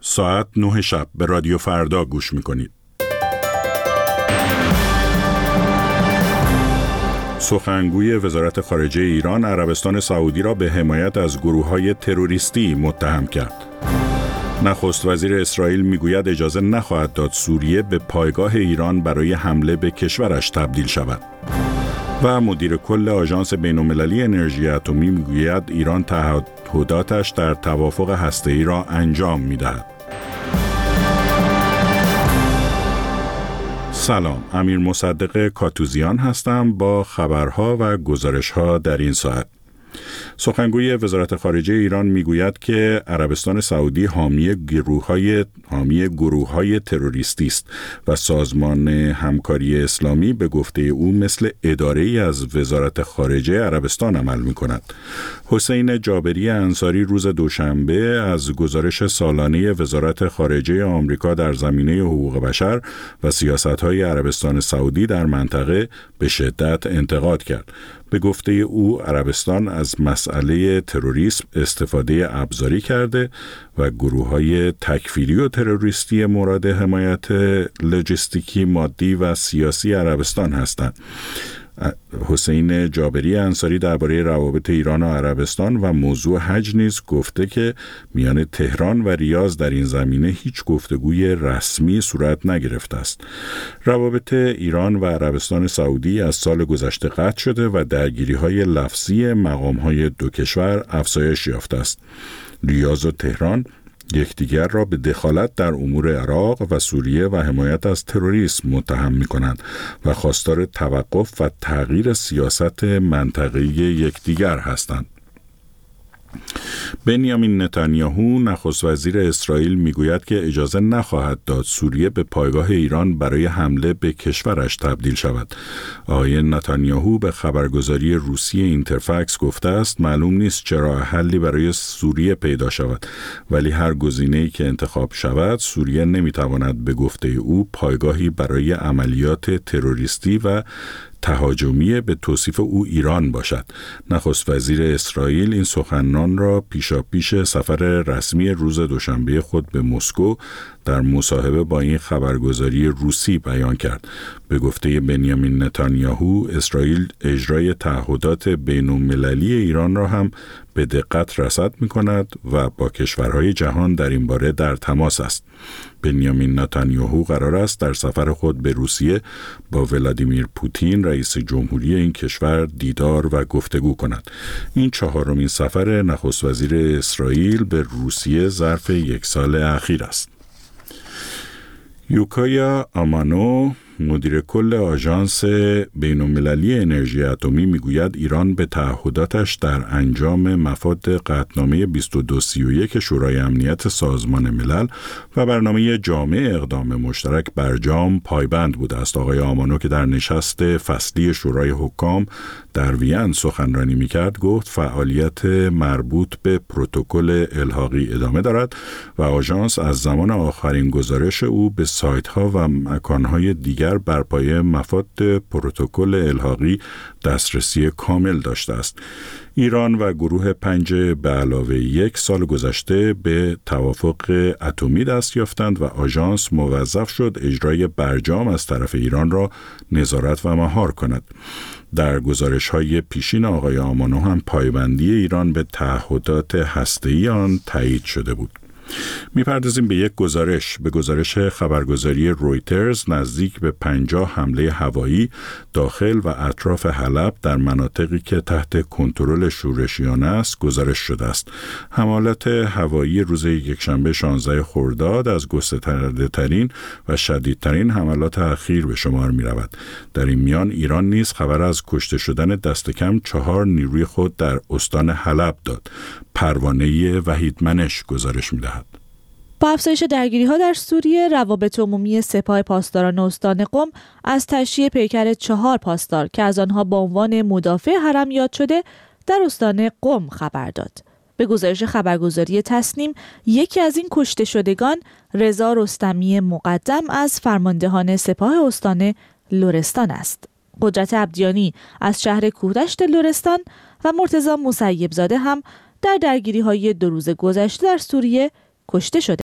ساعت 9 شب به رادیو فردا گوش میکنید. سخنگوی وزارت خارجه ایران عربستان سعودی را به حمایت از گروه‌های تروریستی متهم کرد. نخست وزیر اسرائیل میگوید اجازه نخواهد داد سوریه به پایگاه ایران برای حمله به کشورش تبدیل شود. و مدیر کل آژانس بین‌المللی انرژی اتمی میگوید ایران تعهداتش در توافق هسته‌ای را انجام می‌دهد. سلام، امیر مصدق کاتوزیان هستم با خبرها و گزارش‌ها در این ساعت. سخنگوی وزارت خارجه ایران میگوید که عربستان سعودی حامی گروه‌های تروریستی است و سازمان همکاری اسلامی به گفته او مثل اداره‌ای از وزارت خارجه عربستان عمل می‌کند. حسین جابری انصاری روز دوشنبه از گزارش سالانه وزارت خارجه آمریکا در زمینه حقوق بشر و سیاست‌های عربستان سعودی در منطقه به شدت انتقاد کرد. به گفته او عربستان از مسئله تروریسم استفاده ابزاری کرده و گروه‌های تکفیری و تروریستی مورد حمایت لوجستیکی، مادی و سیاسی عربستان هستند. حسین جابری انصاری درباره روابط ایران و عربستان و موضوع حج نیز گفته که میان تهران و ریاض در این زمینه هیچ گفتگوی رسمی صورت نگرفته است. روابط ایران و عربستان سعودی از سال گذشته قطع شده و درگیری‌های لفظی مقام‌های دو کشور افزایش یافته است. ریاض و تهران یکدیگر را به دخالت در امور عراق و سوریه و حمایت از تروریسم متهم می‌کنند و خواستار توقف و تغییر سیاست منطقه‌ای یکدیگر هستند. بنیامین نتانیاهو نخست وزیر اسرائیل میگوید که اجازه نخواهد داد سوریه به پایگاه ایران برای حمله به کشورش تبدیل شود. آقای نتانیاهو به خبرگزاری روسی اینترفکس گفته است معلوم نیست چرا حلی برای سوریه پیدا شود، ولی هر گزینه‌ای که انتخاب شود سوریه نمیتواند به گفته او پایگاهی برای عملیات تروریستی و تهاجمی به توصیف او ایران باشد. نخست وزیر اسرائیل این سخنان را پیشاپیش سفر رسمی روز دوشنبه خود به مسکو در مصاحبه با این خبرگزاری روسی بیان کرد. به گفته بنیامین نتانیاهو اسرائیل اجرای تعهدات بین‌المللی ایران را هم به دقت رصد می‌کند و با کشورهای جهان در این باره در تماس است. بنیامین نتانیاهو قرار است در سفر خود به روسیه با ولادیمیر پوتین رئیس جمهوری این کشور دیدار و گفتگو کند. این چهارمین سفر نخست وزیر اسرائیل به روسیه ظرف یک سال اخیر است. یوکایا آمانو مدیر کل آژانس بین‌المللی انرژی اتمی میگوید ایران به تعهداتش در انجام مفاد قطعنامه 2231 شورای امنیت سازمان ملل و برنامه جامع اقدام مشترک برجام پایبند بوده است. آقای آمانو که در نشست فصلی شورای حکام در وین سخنرانی میکرد گفت فعالیت مربوط به پروتکل الحاقی ادامه دارد و آژانس از زمان آخرین گزارش او به سایت‌ها و مکان‌های دیگر بر پایه مفاد پروتکل الحاقی دسترسی کامل داشته است. ایران و گروه 5 به علاوه 1 سال گذشته به توافق اتمی دست یافتند و آژانس موظف شد اجرای برجام از طرف ایران را نظارت و مهار کند. در گزارش‌های پیشین آقای آمانو هم پایبندی ایران به تعهدات هسته‌ای آن تایید شده بود. می‌پردازیم به گزارش خبرگزاری رویترز نزدیک به 50 حمله هوایی داخل و اطراف حلب در مناطقی که تحت کنترل شورشیان است گزارش شده است. حملات هوایی روز یکشنبه 16 خرداد از گسترده‌ترین و شدیدترین حملات اخیر به شمار می‌رود. در این میان ایران نیز خبر از کشته شدن دست کم 4 نیروی خود در استان حلب داد. پروانه وحیدمنش گزارش می‌دهد. با افزایش درگیری‌ها در سوریه، روابط عمومی سپاه پاسداران استان قم از تشییع پیکر 4 پاسدار که از آنها با عنوان مدافع حرم یاد شده در استان قم خبر داد. به گزارش خبرگزاری تصنیم، یکی از این کشته شدگان رضا رستمی مقدم از فرماندهان سپاه استان لرستان است. قدرت عبدیانی از شهر کوهدشت لرستان و مرتضی مسیب زاده هم در درگیری‌های 2 روز گذشته در سوریه کشته شده